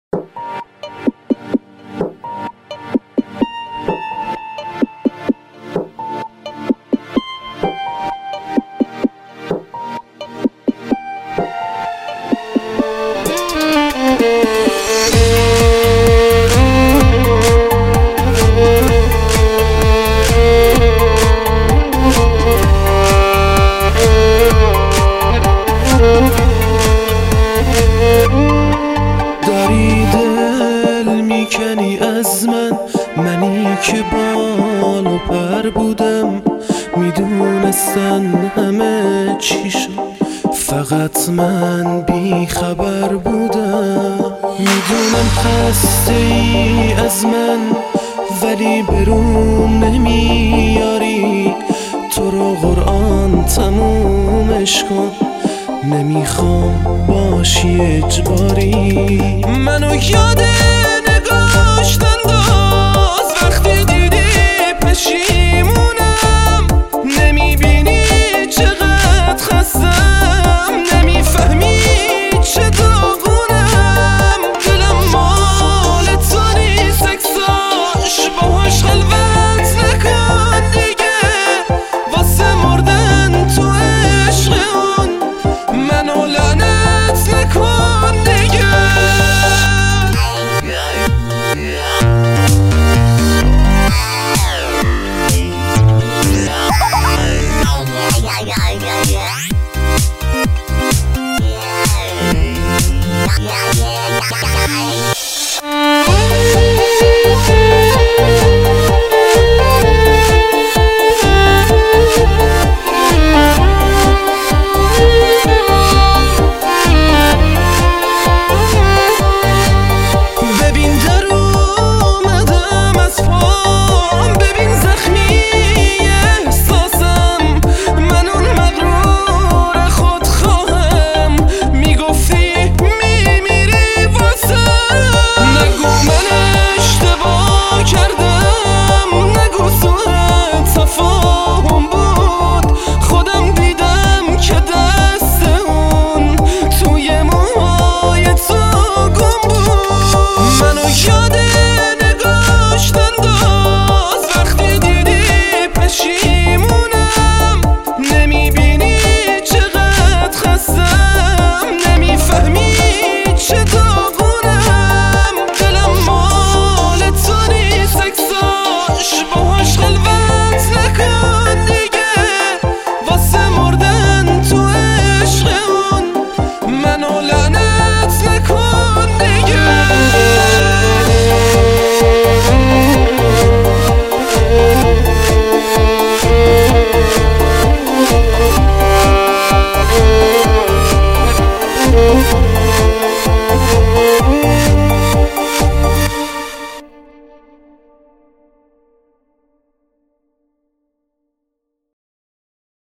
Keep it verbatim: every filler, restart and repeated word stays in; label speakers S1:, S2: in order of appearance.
S1: داری دل میکنی از من، منی که بال و پر بودم، میدونستن همه چی شد، فقط من بی خبر بودم. میدونم خسته ای از من، ولی برون نمیاری، تو رو قرآن تمومش کن، نمیخوام باشی اجباری. منو یاد نگاشت انداز، وقتی دیدی پشیمونم، نمیبینی چقدر خستم، نمیفهمی چه داغونم، دلم مال تو نیست، اکساش باهاش خلوت نکن دیگه، واسه مردن تو عشق اون منو لعنت نکن دیگه.
S2: Yeah, yeah, yeah, yeah.